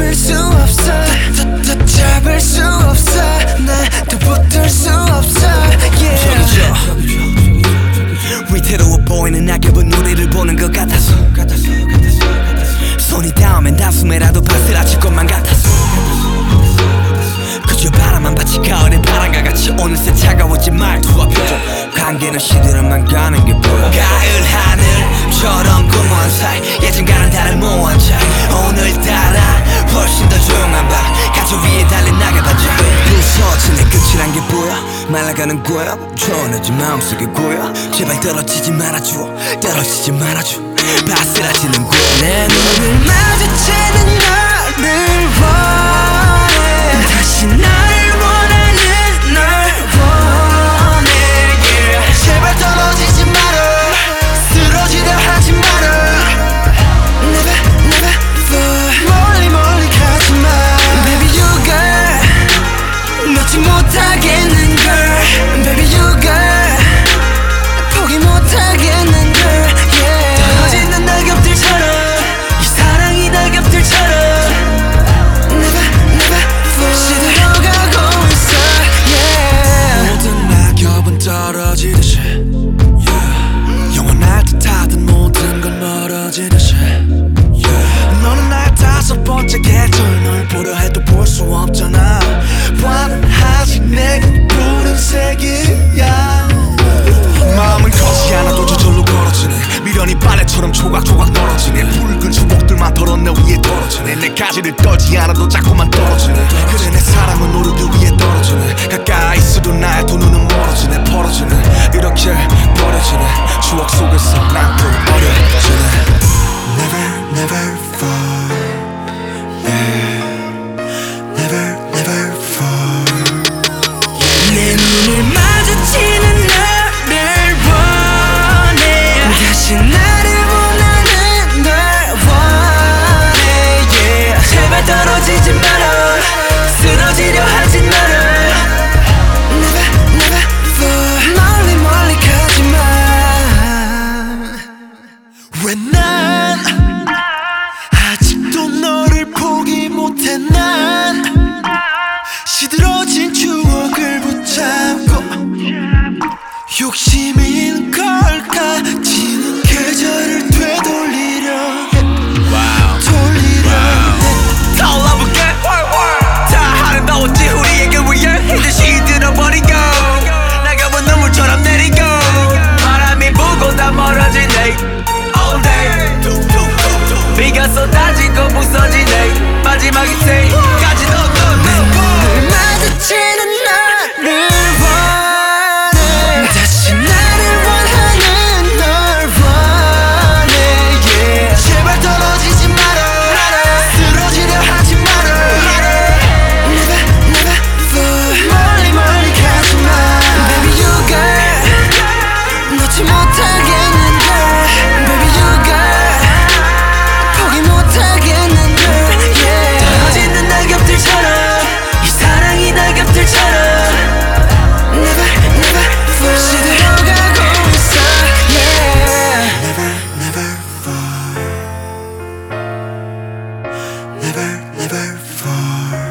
잡을 수 없어 더 잡을 수 없어 나 더 붙들 수 없어 yeah. 위태로워 보이는 낙엽은 우리를 보는 것 같아서 손이 닿으면 단숨에라도 바스라칠 것만 같아서 그저 바람만 받치 가을의 바람과 같이 어느새 차가워진 말투와 표정 관계는 시들어만 가는 게 보여 가을 하늘처럼 공허한 사이 예전과는 다른 모호한 차이 오늘따라 훨씬 더 조용한 밤 가조 위에 달린 낙엽 한 장 부서진 내 끝이란 게 보여 말라가는 거야 초원해진 마음속에 고여 제발 떨어지지 말아줘 떨어지지 말아줘 바스라지는 거야 내 눈을 마주치는 너를 원해 다시 나를 원하는 널 원해 yeah. 제발 떨어지지 마라 쓰러지려 하지 마라 Never never fall 멀리 멀리 가지마 Baby you girl 놓지 못하겠는 girl Baby you girl 포기 못하겠는 girl yeah. 떨어지는 낙엽들처럼 이 사랑이 낙엽들처럼 Never never fall 시들어가고 있어 yeah. 모든 낙엽은 떨어지듯이 yeah. 영원할 듯하던 모든 건 멀어지듯이 yeah. 너는 나의 다섯 번째 계절 널 보려 해도 볼 수 없잖아 환하지 내겐 푸른색이야 마음은 커지 않아도 저절로 걸어지네 미련이 빨래처럼 조각조각 떨어지네 붉은 추억들만 덜어 내 위에 떨어지네 내 가지를 떨지 않아도 자꾸만 떨어지네 그래 내 사랑은 오르드 위에 떨어지네 가까이 있어도 나의 두 눈은 멀어지네 벌어지네 이렇게 버려지네 추억 속에서 난 또 어려지네 Never never fall yeah. Never never fall yeah. 내 눈을 마주치는 너를 원해 다시 나를 원하는 널 원해 yeah. 제발 떨어지지 마라 쓰러지려 하지 마라 Never never fall 멀리 멀리 가지마 왜 난 아직도 너를 포기 못해 난 시들어진 추억을 붙잡고 욕심인 걸까 지는 계절을 되돌리려 돌리려 떠올라볼게 다 아름다웠지 우리에게 위해 이제 시들어버린 거 낙엽은 눈물처럼 내리고 바람이 불고 다 멀어지네 All day 비가 쏟아지고 부서지네 마지막이 새까지 내 눈을 마주치는 너를 원해 다시 나를 원하는 널 원해 yeah. 제발 떨어지지 마라 쓰러지려 하지 마라 Never never fall 멀리 멀리 가지마 Baby you girl 놓지 못하겠는 girl Baby you girl 포기 못하겠는 girl yeah. 떨어지는 낙엽들처럼 이 사랑이 낙엽들처럼 Never never fall 시들어가고 있어 yeah. Never never fall Never never fall